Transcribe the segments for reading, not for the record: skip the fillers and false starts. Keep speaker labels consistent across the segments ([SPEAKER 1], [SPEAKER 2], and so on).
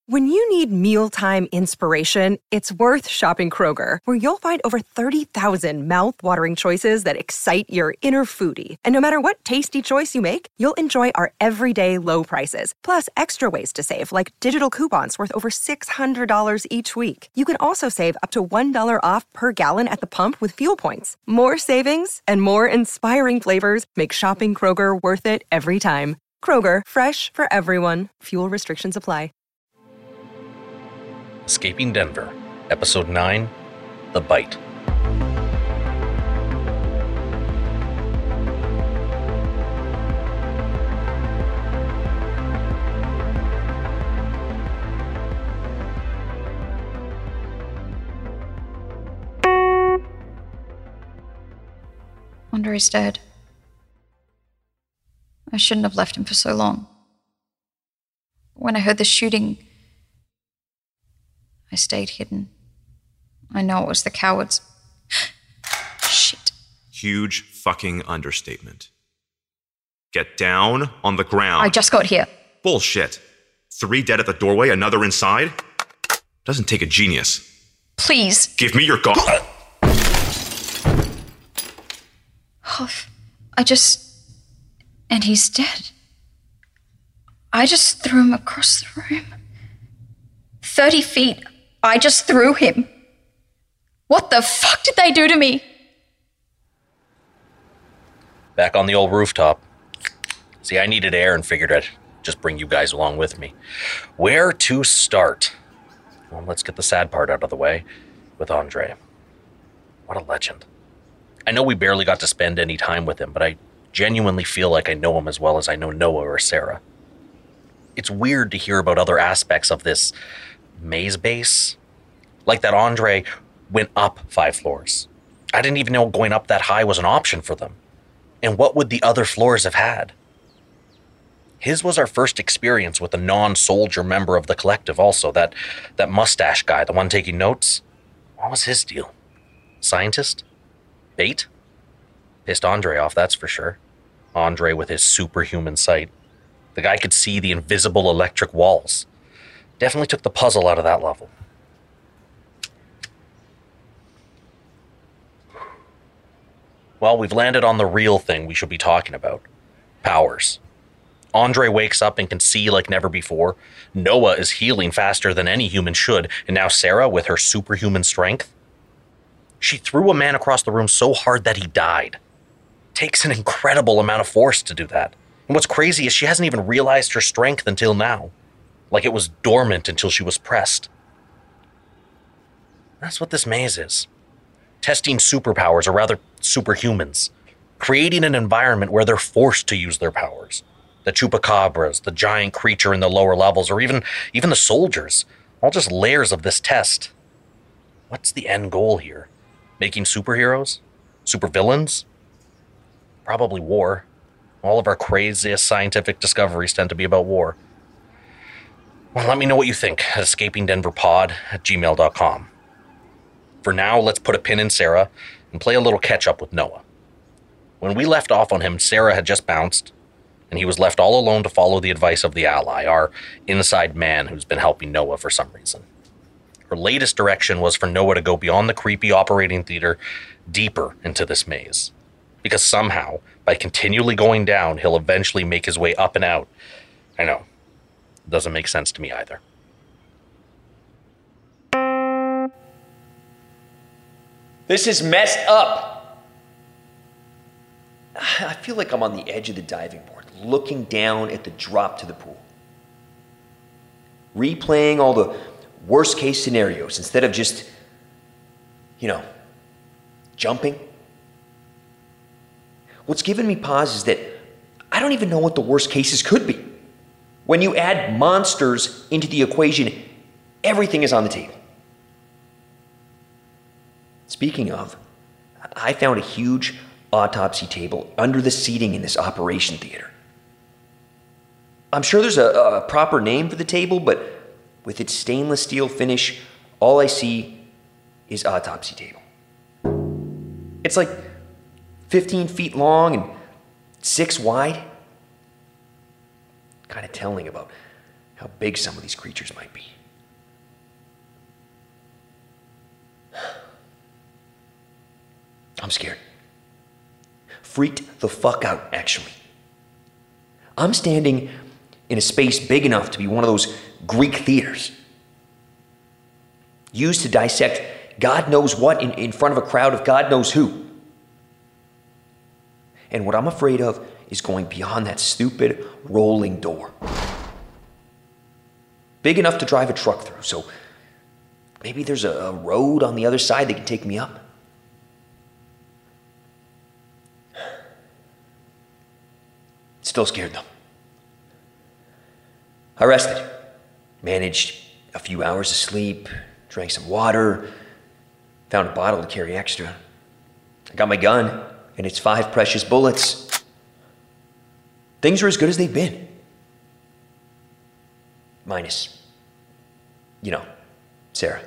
[SPEAKER 1] When you need mealtime inspiration, it's worth shopping Kroger, where you'll find over 30,000 mouth-watering choices that excite your inner foodie. And no matter what tasty choice you make, you'll enjoy our everyday low prices, plus extra ways to save, like digital coupons worth over $600 each week. You can also save up to $1 off per gallon at the pump with fuel points. More savings and more inspiring flavors make shopping Kroger worth it every time. Kroger, fresh for everyone. Fuel restrictions apply.
[SPEAKER 2] Escaping Denver, Episode 9, The Bite.
[SPEAKER 3] Andre's dead. I shouldn't have left him for so long. When I heard the shooting, I stayed hidden. I know it was the cowards. Shit.
[SPEAKER 4] Huge fucking understatement. Get down on the ground.
[SPEAKER 3] I just got here.
[SPEAKER 4] Bullshit. 3 dead at the doorway, another inside? Doesn't take a genius.
[SPEAKER 3] Please.
[SPEAKER 4] Give me your gun.
[SPEAKER 3] And he's dead. I just threw him across the room. 30 feet. I just threw him. What the fuck did they do to me?
[SPEAKER 2] Back on the old rooftop. See, I needed air and figured I'd just bring you guys along with me. Where to start? Well, let's get the sad part out of the way with Andre. What a legend. I know we barely got to spend any time with him, but I genuinely feel like I know him as well as I know Noah or Sarah. It's weird to hear about other aspects of this maze base. Like that Andre went up 5 floors. I didn't even know going up that high was an option for them. And what would the other floors have had? His was our first experience with a non-soldier member of the collective also, that mustache guy, the one taking notes. What was his deal? Scientist? Bait? Pissed Andre off, that's for sure. Andre with his superhuman sight. The guy could see the invisible electric walls. Definitely took the puzzle out of that level. Well, we've landed on the real thing we should be talking about. Powers. Andre wakes up and can see like never before. Noah is healing faster than any human should. And now Sarah, with her superhuman strength. She threw a man across the room so hard that he died. Takes an incredible amount of force to do that. And what's crazy is she hasn't even realized her strength until now. Like it was dormant until she was pressed. That's what this maze is. Testing superpowers, or rather superhumans. Creating an environment where they're forced to use their powers. The chupacabras, the giant creature in the lower levels, or even the soldiers. All just layers of this test. What's the end goal here? Making superheroes? Supervillains? Probably war. All of our craziest scientific discoveries tend to be about war. Well, let me know what you think at escapingdenverpod@gmail.com. For now, let's put a pin in Sarah and play a little catch-up with Noah. When we left off on him, Sarah had just bounced, and he was left all alone to follow the advice of the ally, our inside man who's been helping Noah for some reason. Her latest direction was for Noah to go beyond the creepy operating theater, deeper into this maze. Because somehow, by continually going down, he'll eventually make his way up and out. I know. It doesn't make sense to me either.
[SPEAKER 5] This is messed up. I feel like I'm on the edge of the diving board, looking down at the drop to the pool. Replaying all the worst case scenarios instead of just, jumping. What's given me pause is that I don't even know what the worst cases could be. When you add monsters into the equation, everything is on the table. Speaking of, I found a huge autopsy table under the seating in this operation theater. I'm sure there's a proper name for the table, but with its stainless steel finish, all I see is autopsy table. It's like 15 feet long and 6 wide. Kind of telling about how big some of these creatures might be. I'm scared. Freaked the fuck out, actually. I'm standing in a space big enough to be one of those Greek theaters, used to dissect God knows what in front of a crowd of God knows who. And what I'm afraid of is going beyond that stupid rolling door. Big enough to drive a truck through, so maybe there's a road on the other side that can take me up. Still scared though. I rested, managed a few hours of sleep, drank some water, found a bottle to carry extra. I got my gun and its 5 precious bullets. Things are as good as they've been. Minus, Sarah.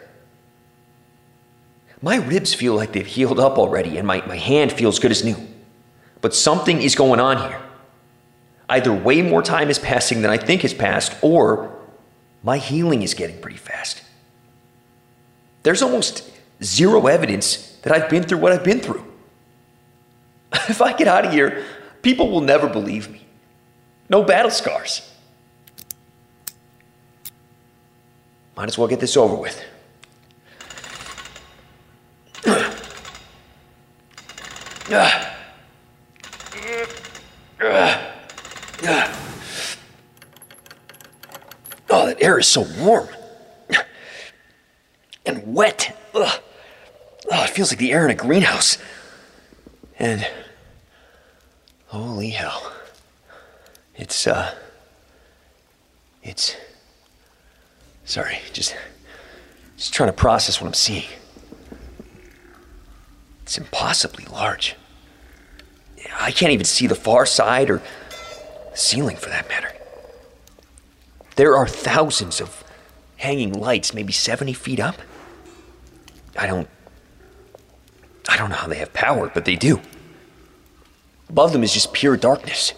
[SPEAKER 5] My ribs feel like they've healed up already and my hand feels good as new. But something is going on here. Either way more time is passing than I think has passed, or my healing is getting pretty fast. There's almost zero evidence that I've been through what I've been through. If I get out of here, people will never believe me. No battle scars. Might as well get this over with. Oh, that air is so warm. And wet. Ugh. Oh, it feels like the air in a greenhouse. And holy hell. It's sorry, just trying to process what I'm seeing. It's impossibly large. I can't even see the far side or the ceiling for that matter. There are thousands of hanging lights, maybe 70 feet up. I don't know how they have power, but they do. Above them is just pure darkness.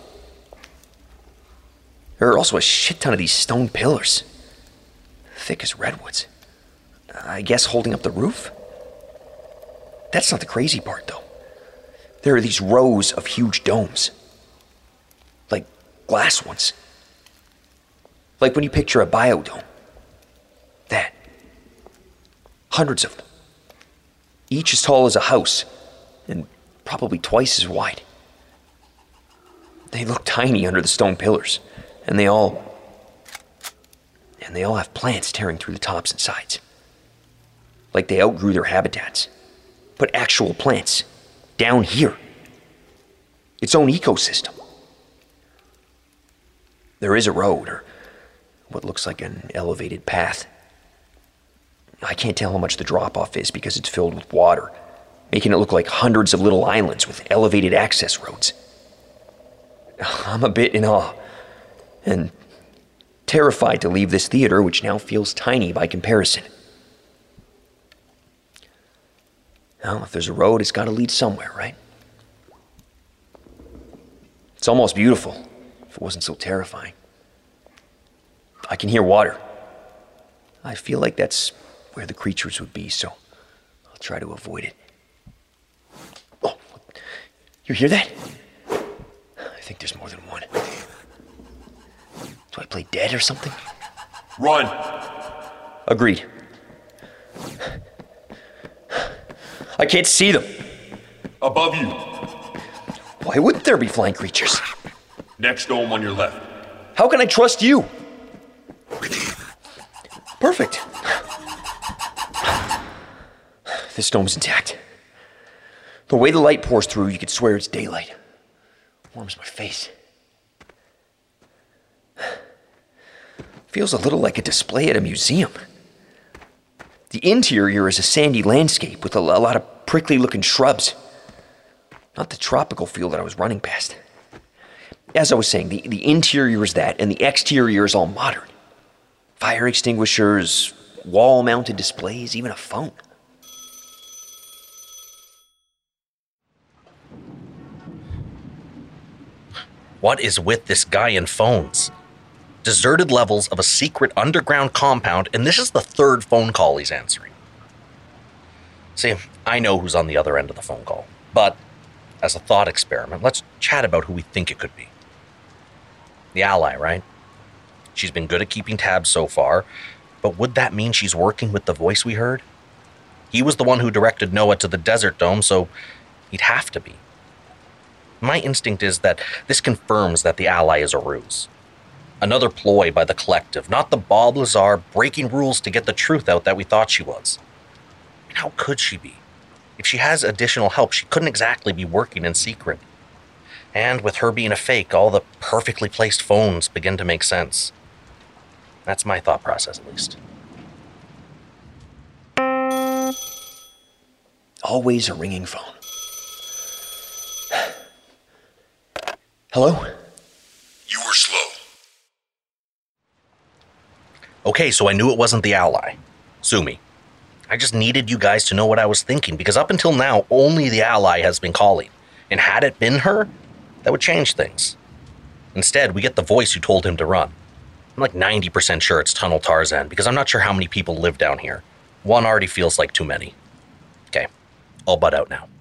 [SPEAKER 5] There are also a shit ton of these stone pillars, thick as redwoods. I guess holding up the roof? That's not the crazy part, though. There are these rows of huge domes. Like glass ones. Like when you picture a biodome. That. Hundreds of them. Each as tall as a house, and probably twice as wide. They look tiny under the stone pillars, and they all have plants tearing through the tops and sides. Like they outgrew their habitats. But actual plants, down here. Its own ecosystem. There is a road, or what looks like an elevated path. I can't tell how much the drop-off is because it's filled with water, making it look like hundreds of little islands with elevated access roads. I'm a bit in awe, and terrified to leave this theater, which now feels tiny by comparison. Well, if there's a road, it's got to lead somewhere, right? It's almost beautiful, if it wasn't so terrifying. I can hear water. I feel like that's where the creatures would be, so I'll try to avoid it. Oh, you hear that? I think there's more than one. Do I play dead or something?
[SPEAKER 4] Run!
[SPEAKER 5] Agreed. I can't see them.
[SPEAKER 4] Above you.
[SPEAKER 5] Why wouldn't there be flying creatures?
[SPEAKER 4] Next dome on your left.
[SPEAKER 5] How can I trust you? Perfect. This dome's intact. The way the light pours through, you could swear it's daylight. Warms my face. Feels a little like a display at a museum. The interior is a sandy landscape with a lot of prickly-looking shrubs. Not the tropical feel that I was running past. As I was saying, the interior is that, and the exterior is all modern. Fire extinguishers, wall-mounted displays, even a phone.
[SPEAKER 2] What is with this guy and phones? Deserted levels of a secret underground compound, and this is the third phone call he's answering. See, I know who's on the other end of the phone call, but as a thought experiment, let's chat about who we think it could be. The ally, right? She's been good at keeping tabs so far, but would that mean she's working with the voice we heard? He was the one who directed Noah to the Desert Dome, so he'd have to be. My instinct is that this confirms that the ally is a ruse. Another ploy by the collective, not the Bob Lazar breaking rules to get the truth out that we thought she was. And how could she be? If she has additional help, she couldn't exactly be working in secret. And with her being a fake, all the perfectly placed phones begin to make sense. That's my thought process, at least.
[SPEAKER 5] Always a ringing phone. Hello?
[SPEAKER 6] You were slow.
[SPEAKER 2] Okay, so I knew it wasn't the ally. Sue me. I just needed you guys to know what I was thinking, because up until now, only the ally has been calling. And had it been her, that would change things. Instead, we get the voice who told him to run. I'm like 90% sure it's Tunnel Tarzan, because I'm not sure how many people live down here. One already feels like too many. Okay, I'll butt out now.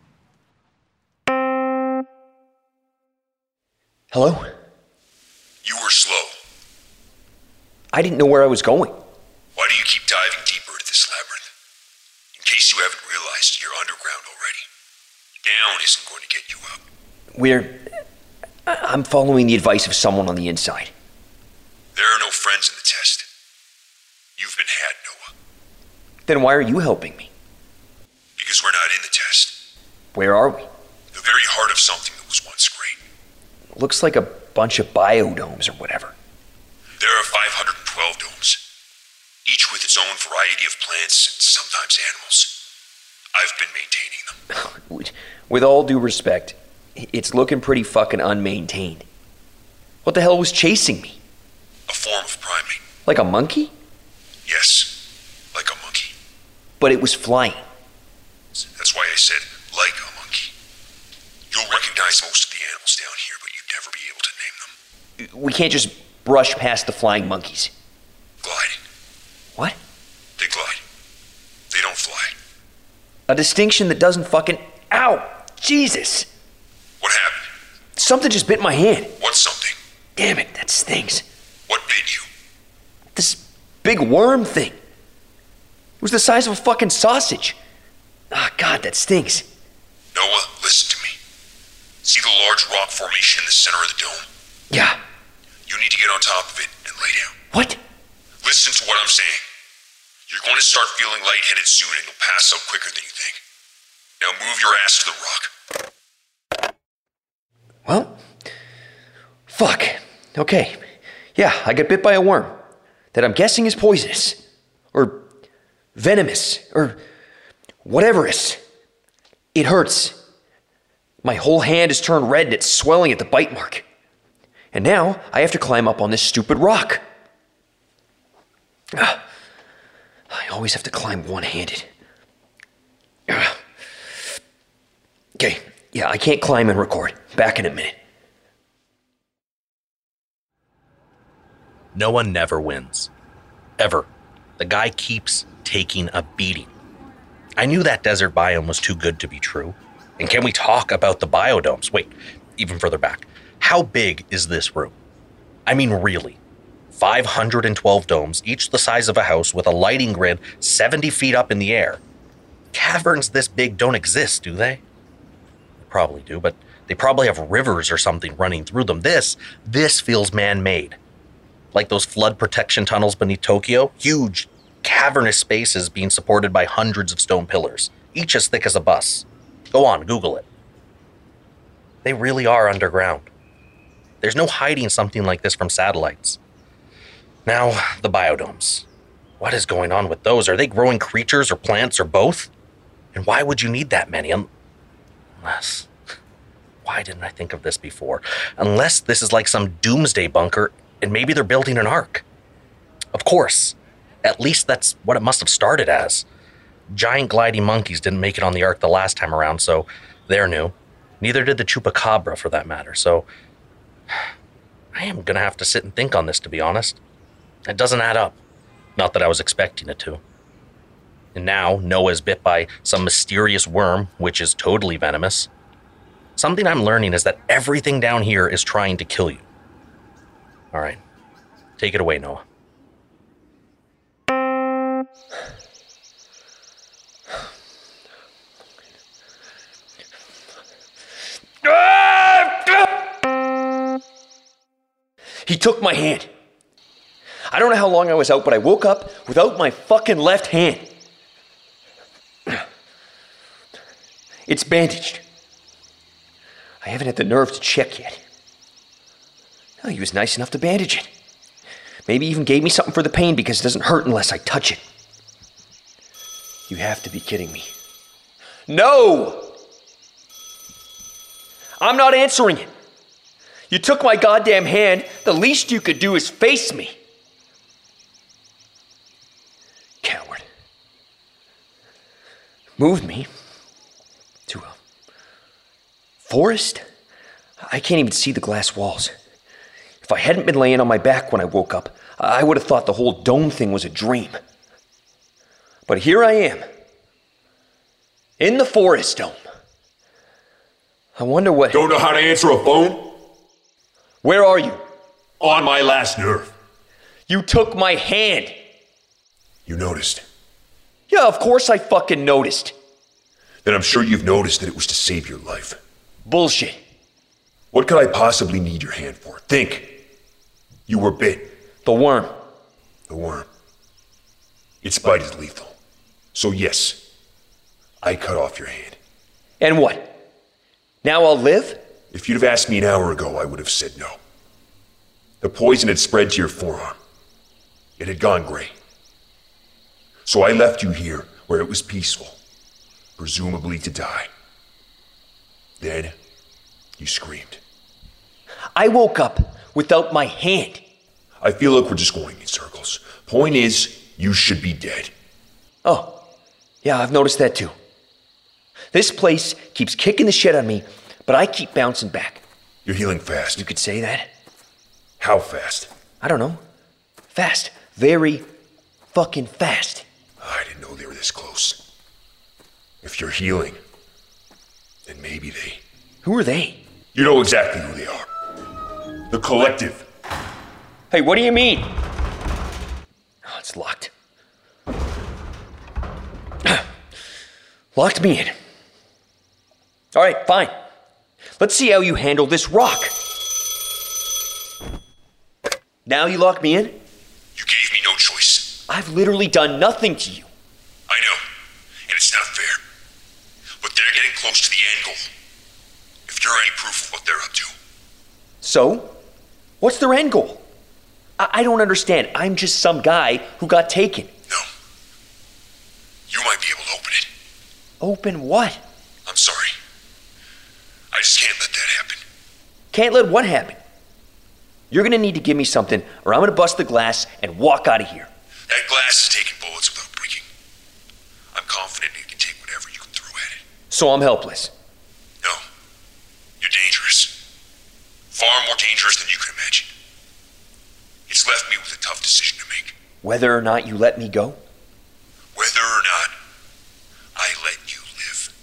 [SPEAKER 5] Hello?
[SPEAKER 6] You were slow.
[SPEAKER 5] I didn't know where I was going.
[SPEAKER 6] Why do you keep diving deeper into this labyrinth? In case you haven't realized, you're underground already. Down isn't going to get you up.
[SPEAKER 5] I'm following the advice of someone on the inside.
[SPEAKER 6] There are no friends in the test. You've been had, Noah.
[SPEAKER 5] Then why are you helping me?
[SPEAKER 6] Because we're not in the test.
[SPEAKER 5] Where are we?
[SPEAKER 6] The very heart of something that was once great.
[SPEAKER 5] Looks like a bunch of biodomes or whatever.
[SPEAKER 6] There are 512 domes, each with its own variety of plants and sometimes animals. I've been maintaining them.
[SPEAKER 5] With all due respect, it's looking pretty fucking unmaintained. What the hell was chasing me?
[SPEAKER 6] A form of primate.
[SPEAKER 5] Like a monkey?
[SPEAKER 6] Yes, like a monkey.
[SPEAKER 5] But it was flying.
[SPEAKER 6] That's why I said, like a monkey. You'll recognize most of the animals down here, but you'd never be able to name them.
[SPEAKER 5] We can't just brush past the flying monkeys.
[SPEAKER 6] Gliding.
[SPEAKER 5] What?
[SPEAKER 6] They glide. They don't fly.
[SPEAKER 5] A distinction that doesn't fucking... Ow! Jesus!
[SPEAKER 6] What happened?
[SPEAKER 5] Something just bit my hand.
[SPEAKER 6] What's something?
[SPEAKER 5] Damn it, that stings.
[SPEAKER 6] What bit you?
[SPEAKER 5] This big worm thing. It was the size of a fucking sausage. Ah, God, that stings.
[SPEAKER 6] Noah, listen to me. See the large rock formation in the center of the dome?
[SPEAKER 5] Yeah.
[SPEAKER 6] You need to get on top of it and lay down.
[SPEAKER 5] What?
[SPEAKER 6] Listen to what I'm saying. You're going to start feeling lightheaded soon and you'll pass out quicker than you think. Now move your ass to the rock.
[SPEAKER 5] Well, fuck. Okay. Yeah, I got bit by a worm that I'm guessing is poisonous. Or venomous. Or whatever it is. It hurts. My whole hand is turned red and it's swelling at the bite mark. And now I have to climb up on this stupid rock. I always have to climb one-handed. Okay, yeah, I can't climb and record. Back in a minute.
[SPEAKER 2] Noah never wins. Ever. The guy keeps taking a beating. I knew that desert biome was too good to be true. And can we talk about the biodomes? Wait, even further back. How big is this room? I mean, really. 512 domes, each the size of a house, with a lighting grid 70 feet up in the air. Caverns this big don't exist, do they? They probably do, but they probably have rivers or something running through them. This feels man-made. Like those flood protection tunnels beneath Tokyo, huge, cavernous spaces being supported by hundreds of stone pillars, each as thick as a bus. Go on, Google it. They really are underground. There's no hiding something like this from satellites. Now, the biodomes. What is going on with those? Are they growing creatures or plants or both? And why would you need that many? Unless... Why didn't I think of this before? Unless this is like some doomsday bunker and maybe they're building an ark. Of course. At least that's what it must have started as. Giant gliding monkeys didn't make it on the ark the last time around, so they're new. Neither did the chupacabra, for that matter, so... I am gonna have to sit and think on this, to be honest. It doesn't add up. Not that I was expecting it to. And now, Noah's bit by some mysterious worm, which is totally venomous. Something I'm learning is that everything down here is trying to kill you. All right. Take it away, Noah.
[SPEAKER 5] He took my hand. I don't know how long I was out, but I woke up without my fucking left hand. It's bandaged. I haven't had the nerve to check yet. Oh, he was nice enough to bandage it. Maybe even gave me something for the pain because it doesn't hurt unless I touch it. You have to be kidding me. No! I'm not answering it. You took my goddamn hand. The least you could do is face me. Coward. Moved me to a forest? I can't even see the glass walls. If I hadn't been laying on my back when I woke up, I would have thought the whole dome thing was a dream. But here I am, in the forest dome. I wonder what...
[SPEAKER 6] Don't know how to answer a phone?
[SPEAKER 5] Where are you?
[SPEAKER 6] On my last nerve.
[SPEAKER 5] You took my hand.
[SPEAKER 6] You noticed.
[SPEAKER 5] Yeah, of course I fucking noticed.
[SPEAKER 6] Then I'm sure you've noticed that it was to save your life.
[SPEAKER 5] Bullshit.
[SPEAKER 6] What could I possibly need your hand for? Think. You were bit.
[SPEAKER 5] The worm.
[SPEAKER 6] The worm. Its bite is lethal. So yes, I cut off your hand.
[SPEAKER 5] And what? Now I'll live?
[SPEAKER 6] If you'd have asked me an hour ago, I would have said no. The poison had spread to your forearm. It had gone gray. So I left you here where it was peaceful, presumably to die. Then, you screamed.
[SPEAKER 5] I woke up without my hand.
[SPEAKER 6] I feel like we're just going in circles. Point is, you should be dead.
[SPEAKER 5] Oh, yeah, I've noticed that too. This place keeps kicking the shit on me, but I keep bouncing back.
[SPEAKER 6] You're healing fast.
[SPEAKER 5] You could say that?
[SPEAKER 6] How fast?
[SPEAKER 5] I don't know. Fast. Very fucking fast.
[SPEAKER 6] I didn't know they were this close. If you're healing, then maybe they...
[SPEAKER 5] Who are they?
[SPEAKER 6] You know exactly who they are. The Collective.
[SPEAKER 5] Hey, what do you mean? Oh, it's locked. Locked me in. All right, fine. Let's see how you handle this rock. Now you lock me in?
[SPEAKER 6] You gave me no choice.
[SPEAKER 5] I've literally done nothing to you.
[SPEAKER 6] I know, and it's not fair. But they're getting close to the end goal. If you're any proof of what they're up to.
[SPEAKER 5] So? What's their end goal? I don't understand. I'm just some guy who got taken.
[SPEAKER 6] No. You might be able to open it.
[SPEAKER 5] Open what?
[SPEAKER 6] I'm sorry. I just can't let that happen.
[SPEAKER 5] Can't let what happen? You're gonna need to give me something, or I'm gonna bust the glass and walk out of here.
[SPEAKER 6] That glass is taking bullets without breaking. I'm confident it can take whatever you can throw at it.
[SPEAKER 5] So I'm helpless.
[SPEAKER 6] No. You're dangerous. Far more dangerous than you can imagine. It's left me with a tough decision to make.
[SPEAKER 5] Whether or not you let me go?
[SPEAKER 6] Whether or not I let you live.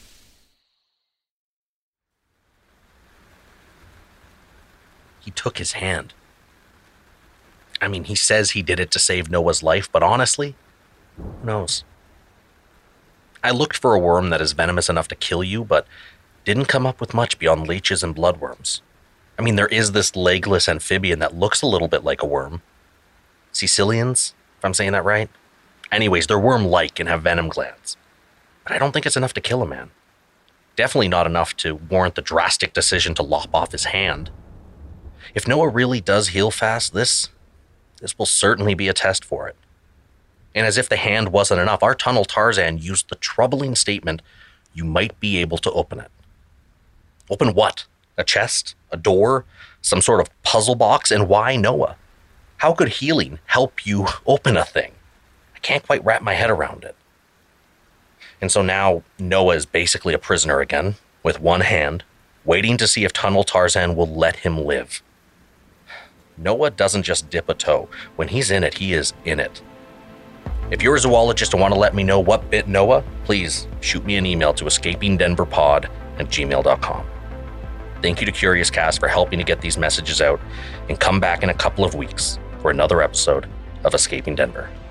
[SPEAKER 2] He took his hand. I mean, he says he did it to save Noah's life, but honestly, who knows? I looked for a worm that is venomous enough to kill you, but didn't come up with much beyond leeches and bloodworms. I mean, there is this legless amphibian that looks a little bit like a worm. Caecilians, if I'm saying that right. Anyways, they're worm-like and have venom glands. But I don't think it's enough to kill a man. Definitely not enough to warrant the drastic decision to lop off his hand. If Noah really does heal fast, this will certainly be a test for it. And as if the hand wasn't enough, our Tunnel Tarzan used the troubling statement, "You might be able to open it." Open what? A chest? A door? Some sort of puzzle box? And why Noah? How could healing help you open a thing? I can't quite wrap my head around it. And so now Noah is basically a prisoner again, with one hand, waiting to see if Tunnel Tarzan will let him live. Noah doesn't just dip a toe. When he's in it, he is in it. If you're a zoologist and want to let me know what bit Noah, please shoot me an email to escapingdenverpod@gmail.com. Thank you to Curious Cast for helping to get these messages out, and come back in a couple of weeks for another episode of Escaping Denver.